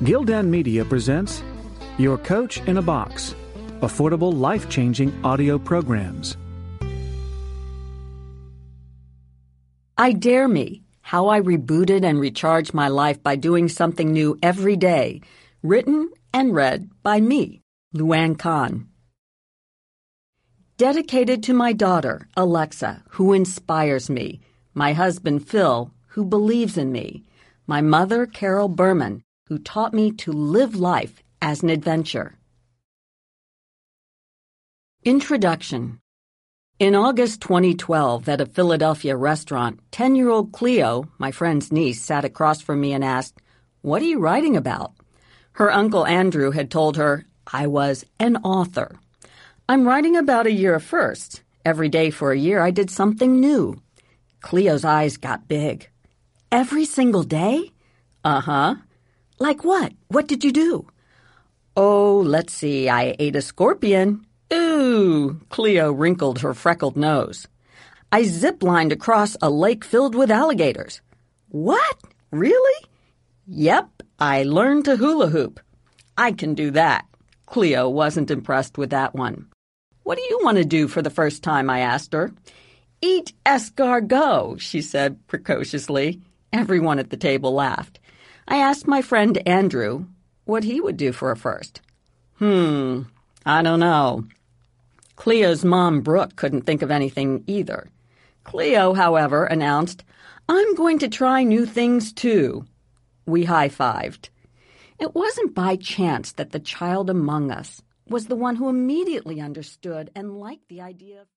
Gildan Media presents Your Coach in a Box, affordable, life-changing audio programs. I Dare Me, How I Rebooted and Recharged My Life by Doing Something New Every Day, written and read by me, Luann Kahn. Dedicated to my daughter, Alexa, who inspires me, my husband, Phil, who believes in me, my mother, Carol Berman, who taught me to live life as an adventure. Introduction. In August 2012, at a Philadelphia restaurant, 10-year-old Cleo, my friend's niece, sat across from me and asked, "What are you writing about?" Her uncle Andrew had told her I was an author. "I'm writing about a year of firsts. Every day for a year I did something new." Cleo's eyes got big. "Every single day?" "Uh-huh." "Like what? What did you do?" "Oh, let's see. I ate a scorpion." "Ooh," Cleo wrinkled her freckled nose. "I zip-lined across a lake filled with alligators." "What? Really?" "Yep, I learned to hula hoop." "I can do that." Cleo wasn't impressed with that one. "What do you want to do for the first time?" I asked her. "Eat escargot," she said precociously. Everyone at the table laughed. I asked my friend Andrew what he would do for a first. I don't know. Cleo's mom, Brooke, couldn't think of anything either. Cleo, however, announced, "I'm going to try new things, too." We high-fived. It wasn't by chance that the child among us was the one who immediately understood and liked the idea of